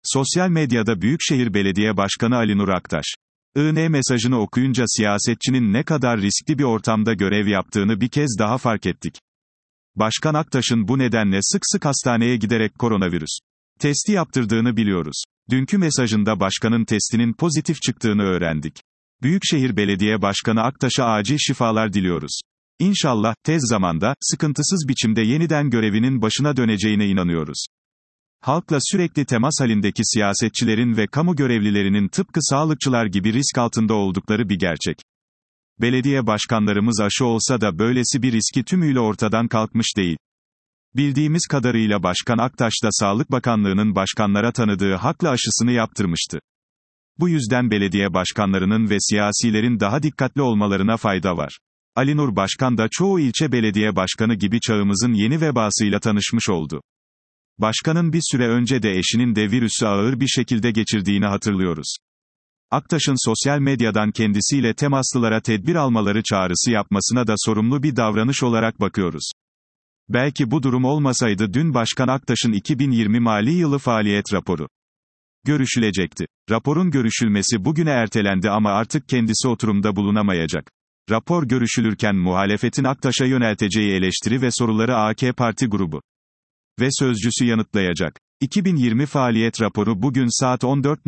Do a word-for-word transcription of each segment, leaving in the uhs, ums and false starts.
Sosyal medyada Büyükşehir Belediye Başkanı Ali Nur Aktaş. I N mesajını okuyunca siyasetçinin ne kadar riskli bir ortamda görev yaptığını bir kez daha fark ettik. Başkan Aktaş'ın bu nedenle sık sık hastaneye giderek koronavirüs testi yaptırdığını biliyoruz. Dünkü mesajında başkanın testinin pozitif çıktığını öğrendik. Büyükşehir Belediye Başkanı Aktaş'a acil şifalar diliyoruz. İnşallah, tez zamanda, sıkıntısız biçimde yeniden görevinin başına döneceğine inanıyoruz. Halkla sürekli temas halindeki siyasetçilerin ve kamu görevlilerinin tıpkı sağlıkçılar gibi risk altında oldukları bir gerçek. Belediye başkanlarımız aşı olsa da böylesi bir riski tümüyle ortadan kalkmış değil. Bildiğimiz kadarıyla Başkan Aktaş da Sağlık Bakanlığı'nın başkanlara tanıdığı hakla aşısını yaptırmıştı. Bu yüzden belediye başkanlarının ve siyasilerin daha dikkatli olmalarına fayda var. Ali Nur Başkan da çoğu ilçe belediye başkanı gibi çağımızın yeni vebasıyla tanışmış oldu. Başkanın bir süre önce de eşinin de virüsü ağır bir şekilde geçirdiğini hatırlıyoruz. Aktaş'ın sosyal medyadan kendisiyle temaslılara tedbir almaları çağrısı yapmasına da sorumlu bir davranış olarak bakıyoruz. Belki bu durum olmasaydı dün Başkan Aktaş'ın iki bin yirmi mali yılı faaliyet raporu görüşülecekti. Raporun görüşülmesi bugüne ertelendi ama artık kendisi oturumda bulunamayacak. Rapor görüşülürken muhalefetin Aktaş'a yönelteceği eleştiri ve soruları A K Parti grubu ve sözcüsü yanıtlayacak. iki bin yirmi faaliyet raporu bugün saat on dört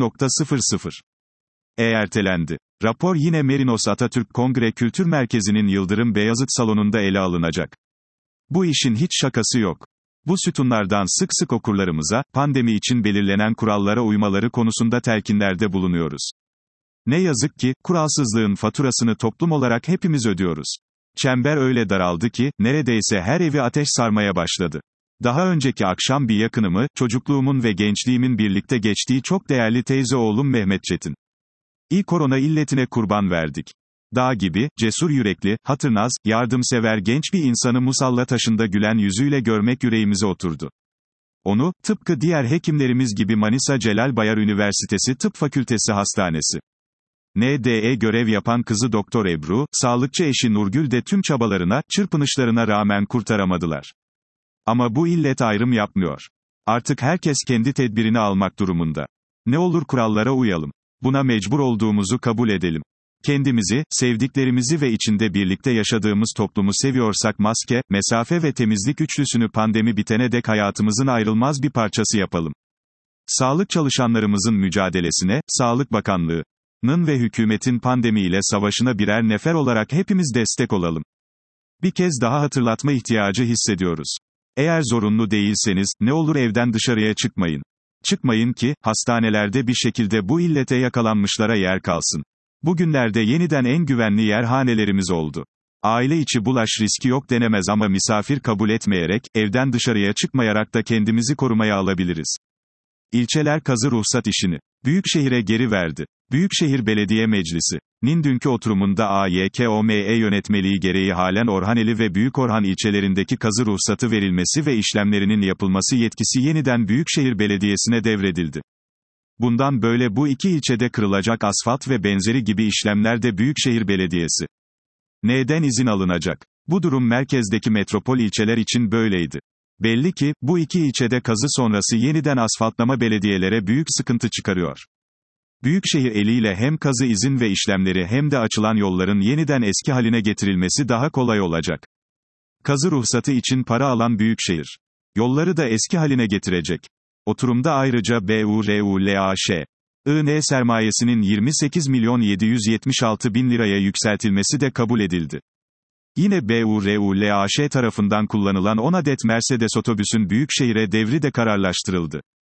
E ertelendi. Rapor yine Merinos Atatürk Kongre Kültür Merkezi'nin Yıldırım Beyazıt Salonu'nda ele alınacak. Bu işin hiç şakası yok. Bu sütunlardan sık sık okurlarımıza, pandemi için belirlenen kurallara uymaları konusunda telkinlerde bulunuyoruz. Ne yazık ki, kuralsızlığın faturasını toplum olarak hepimiz ödüyoruz. Çember öyle daraldı ki, neredeyse her evi ateş sarmaya başladı. Daha önceki akşam bir yakınımı, çocukluğumun ve gençliğimin birlikte geçtiği çok değerli teyze oğlum Mehmet Çetin İ korona illetine kurban verdik. Dağ gibi, cesur yürekli, hatırnaz, yardımsever genç bir insanı musalla taşında gülen yüzüyle görmek yüreğimize oturdu. Onu, tıpkı diğer hekimlerimiz gibi Manisa Celal Bayar Üniversitesi Tıp Fakültesi Hastanesi N D E görev yapan kızı Doktor Ebru, sağlıkçı eşi Nurgül de tüm çabalarına, çırpınışlarına rağmen kurtaramadılar. Ama bu illet ayrım yapmıyor. Artık herkes kendi tedbirini almak durumunda. Ne olur kurallara uyalım. Buna mecbur olduğumuzu kabul edelim. Kendimizi, sevdiklerimizi ve içinde birlikte yaşadığımız toplumu seviyorsak maske, mesafe ve temizlik üçlüsünü pandemi bitene dek hayatımızın ayrılmaz bir parçası yapalım. Sağlık çalışanlarımızın mücadelesine, Sağlık Bakanlığı'nın ve hükümetin pandemiyle savaşına birer nefer olarak hepimiz destek olalım. Bir kez daha hatırlatma ihtiyacı hissediyoruz. Eğer zorunlu değilseniz, ne olur evden dışarıya çıkmayın. Çıkmayın ki, hastanelerde bir şekilde bu illete yakalanmışlara yer kalsın. Bugünlerde yeniden en güvenli yer hanelerimiz oldu. Aile içi bulaş riski yok denemez ama misafir kabul etmeyerek, evden dışarıya çıkmayarak da kendimizi korumaya alabiliriz. İlçeler kazı ruhsat işini Büyükşehir'e geri verdi. Büyükşehir Belediye Meclisi'nin dünkü oturumunda A Y K O M E yönetmeliği gereği halen Orhaneli ve Büyükorhan ilçelerindeki kazı ruhsatı verilmesi ve işlemlerinin yapılması yetkisi yeniden Büyükşehir Belediyesi'ne devredildi. Bundan böyle bu iki ilçede kırılacak asfalt ve benzeri gibi işlemler de Büyükşehir Belediyesi N'den izin alınacak. Bu durum merkezdeki metropol ilçeler için böyleydi. Belli ki, bu iki ilçede kazı sonrası yeniden asfaltlama belediyelere büyük sıkıntı çıkarıyor. Büyükşehir eliyle hem kazı izin ve işlemleri hem de açılan yolların yeniden eski haline getirilmesi daha kolay olacak. Kazı ruhsatı için para alan Büyükşehir yolları da eski haline getirecek. Oturumda ayrıca B U R U L A Ş I N sermayesinin yirmi sekiz milyon yedi yüz yetmiş altı bin liraya yükseltilmesi de kabul edildi. Yine B U R U L A Ş tarafından kullanılan on adet Mercedes otobüsün Büyükşehir'e devri de kararlaştırıldı.